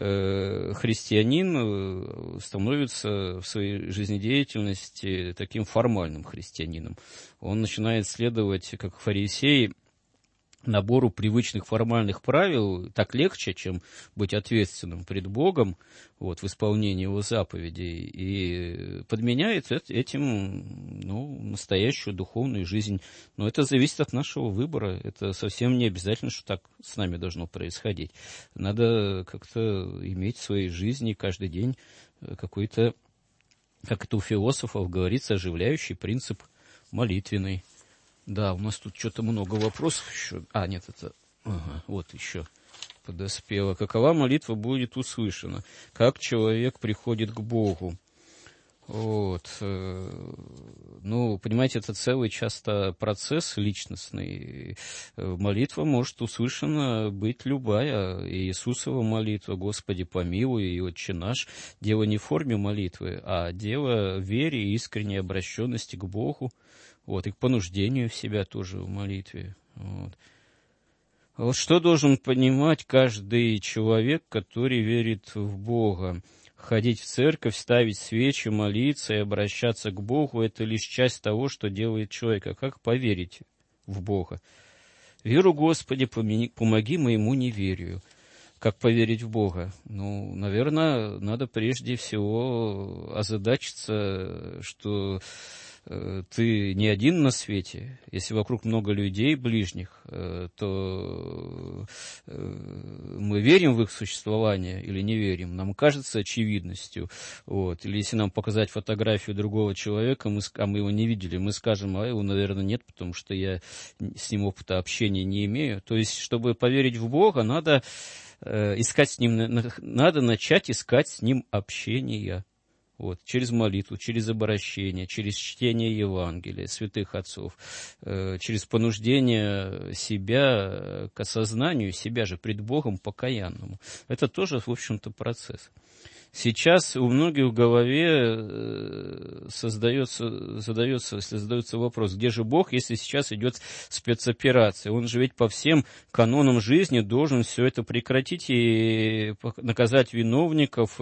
христианин становится в своей жизнедеятельности таким формальным христианином. Он начинает следовать, как фарисеи, набору привычных формальных правил, так легче, чем быть ответственным пред Богом, вот, в исполнении Его заповедей, и подменяет этим, настоящую духовную жизнь. Но это зависит от нашего выбора. Это совсем не обязательно, что так с нами должно происходить. Надо как-то иметь в своей жизни каждый день какой-то, как это у философов говорится, оживляющий принцип молитвенный. Да, у нас тут что-то много вопросов еще. Вот еще подоспело. Какова молитва будет услышана? Как человек приходит к Богу? Вот. Понимаете, это целый часто процесс личностный. Молитва может услышана быть любая. И Иисусова молитва, Господи, помилуй, и Отче наш. Дело не в форме молитвы, а дело в вере и искренней обращенности к Богу. Вот, и к понуждению в себя тоже в молитве. Вот что должен понимать каждый человек, который верит в Бога? Ходить в церковь, ставить свечи, молиться и обращаться к Богу – это лишь часть того, что делает человек. А как поверить в Бога? Веру, Господи, помоги моему неверию. Как поверить в Бога? Наверное, надо прежде всего озадачиться, что ты не один на свете. Если вокруг много людей, ближних, то мы верим в их существование или не верим. Нам кажется очевидностью. Вот. Или если нам показать фотографию другого человека, а мы его не видели, мы скажем, а его, наверное, нет, потому что я с ним опыта общения не имею. То есть, чтобы поверить в Бога, надо начать искать с ним общения. Вот, через молитву, через обращение, через чтение Евангелия, святых отцов, через понуждение себя к осознанию себя же пред Богом покаянному. Это тоже, в общем-то, процесс. Сейчас у многих в голове задается вопрос, где же Бог, если сейчас идет спецоперация? Он же ведь по всем канонам жизни должен все это прекратить и наказать виновников.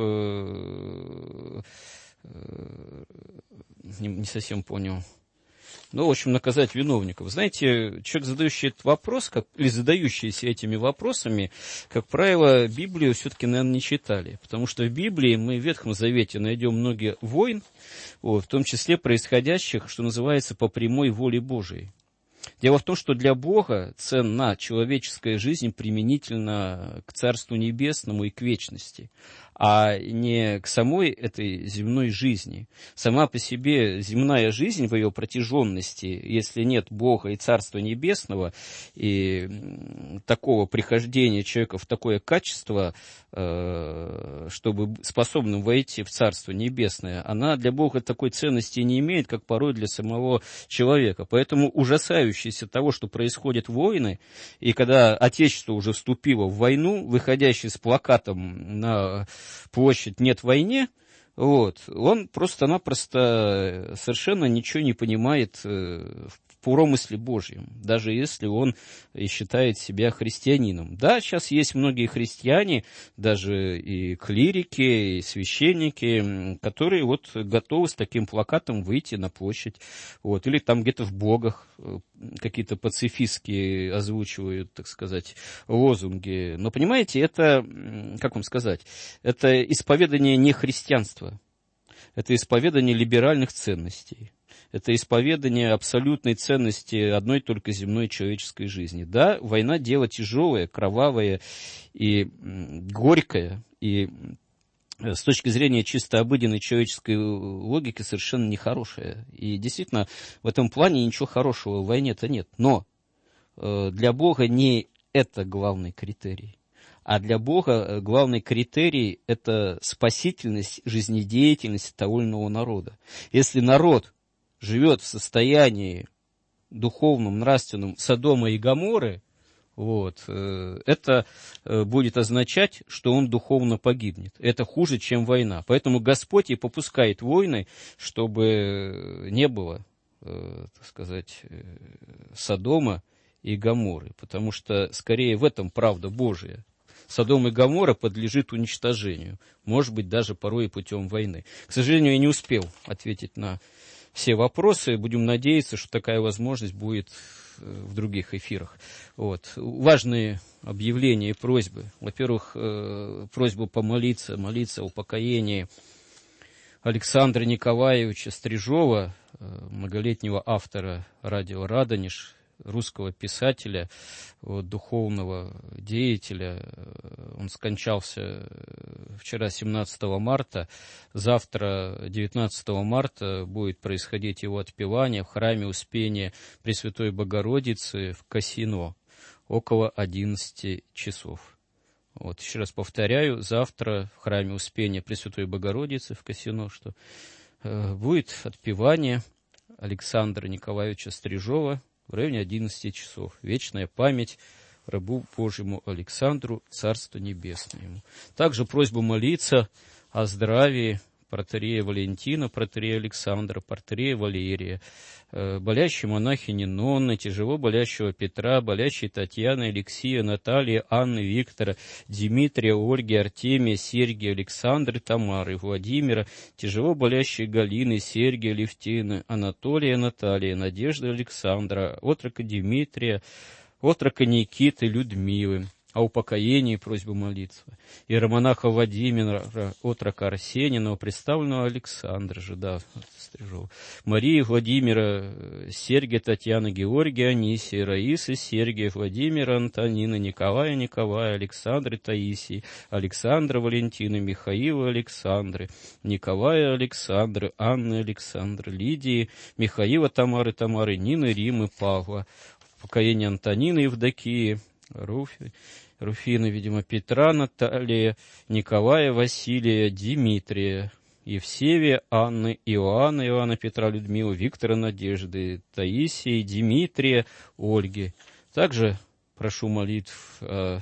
Не совсем понял. В общем, наказать виновников. Знаете, человек, задающий этот вопрос, или задающийся этими вопросами, как правило, Библию все-таки, наверное, не читали. Потому что в Библии мы в Ветхом Завете найдем много войн, в том числе происходящих, что называется, по прямой воле Божией. Дело в том, что для Бога ценна человеческая жизнь применительно к Царству Небесному и к вечности, а не к самой этой земной жизни. Сама по себе земная жизнь в ее протяженности, если нет Бога и Царства Небесного, и такого прихождения человека в такое качество, чтобы способным войти в Царство Небесное, она для Бога такой ценности не имеет, как порой для самого человека. Поэтому ужасающийся того, что происходят войны, и когда Отечество уже вступило в войну, выходящий с плакатом на площадь «Нет войне», он просто-напросто совершенно ничего не понимает в промысле Божьем, даже если он и считает себя христианином. Да, сейчас есть многие христиане, даже и клирики, и священники, которые вот готовы с таким плакатом выйти на площадь, вот, или там где-то в Богах какие-то пацифистские озвучивают, так сказать, лозунги. Но, понимаете, это, как вам сказать, это исповедание не христианства, это исповедание либеральных ценностей. Это исповедание абсолютной ценности одной только земной человеческой жизни. Да, война – дело тяжелое, кровавое и горькое, и с точки зрения чисто обыденной человеческой логики совершенно нехорошее. И действительно, в этом плане ничего хорошего в войне-то нет. Но для Бога не это главный критерий. А для Бога главный критерий – это спасительность, жизнедеятельность того или иного народа. Если народ живет в состоянии духовном, нравственном Содома и Гоморры, вот, это будет означать, что он духовно погибнет. Это хуже, чем война. Поэтому Господь и попускает войны, чтобы не было, так сказать, Содома и Гоморры. Потому что, скорее, в этом правда Божия. Содом и Гоморра подлежит уничтожению. Может быть, даже порой и путем войны. К сожалению, я не успел ответить на все вопросы. Будем надеяться, что такая возможность будет в других эфирах. Вот. Важные объявления и просьбы. Во-первых, просьба молиться о упокоении Александра Николаевича Стрижова, многолетнего автора радио «Радонеж», русского писателя, духовного деятеля. Он скончался вчера, 17 марта. Завтра, 19 марта, будет происходить его отпевание в храме Успения Пресвятой Богородицы в Косино около 11 часов. Вот, еще раз повторяю, завтра в храме Успения Пресвятой Богородицы в Косино, что будет отпевание Александра Николаевича Стрижова в районе 11 часов. Вечная память рабу Божьему Александру, Царство Небесное ему. Также просьба молиться о здравии протоиерея Валентина, протоиерея Александра, протоиерея Валерия, болящей монахини Нонны, тяжело болящего Петра, болящей Татьяны, Алексея, Натальи, Анны, Виктора, Дмитрия, Ольги, Артемия, Сергия, Александры, Тамары, Владимира, тяжело болящей Галины, Сергия, Левтины, Анатолия, Натальи, Надежды, Александра, отрока Дмитрия, отрока Никиты, Людмилы. О упокоении просьбы молиться. Иеромонаха Владимира, отрока Арсения, новопредставленного Александра же, да, Стрижова. Марии, Владимира, Сергия, Татьяны, Георгия, Анисия, Раисы, Сергия, Владимира, Антонина, Николая, Александры, Таисии, Александра, Валентины, Михаила, Александры, Николая, Александры, Анны, Александры, Лидии, Михаила, Тамары, Нины, Римы, Павла. Упокоение Антонины, Евдокии, Руфина, видимо, Петра, Наталья, Николая, Василия, Дмитрия, Евсевия, Анны, Иоанна, Петра, Людмилы, Виктора, Надежды, Таисии, Дмитрия, Ольги. Также прошу молитв обо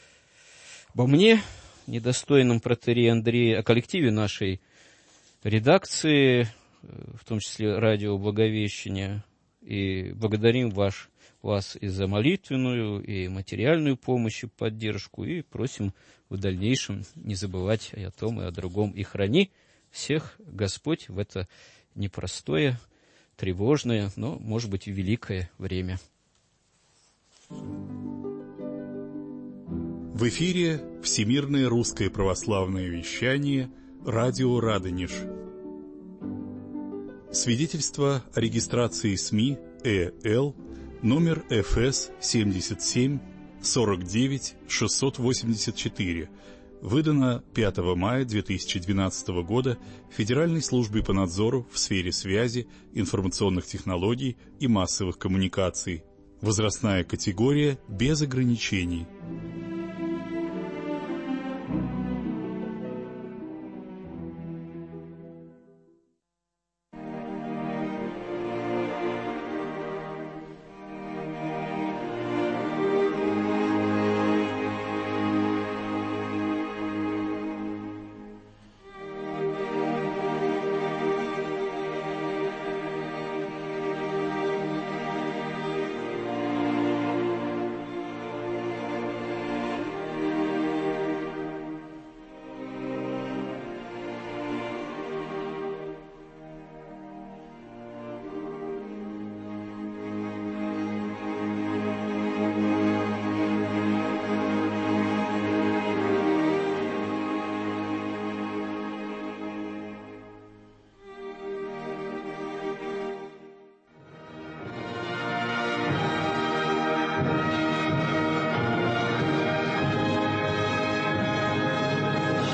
мне, недостойном протоиерее Андрея, о коллективе нашей редакции, в том числе радио Благовещения, и благодарим вас и за молитвенную, и материальную помощь и поддержку, и просим в дальнейшем не забывать и о том, и о другом. И храни всех Господь в это непростое, тревожное, но, может быть, и великое время. В эфире Всемирное русское православное вещание «Радио Радонеж». Свидетельство о регистрации СМИ ЭЛ номер ФС 77 49 684, выдано 5 мая 2012 года Федеральной службой по надзору в сфере связи, информационных технологий и массовых коммуникаций. Возрастная категория без ограничений.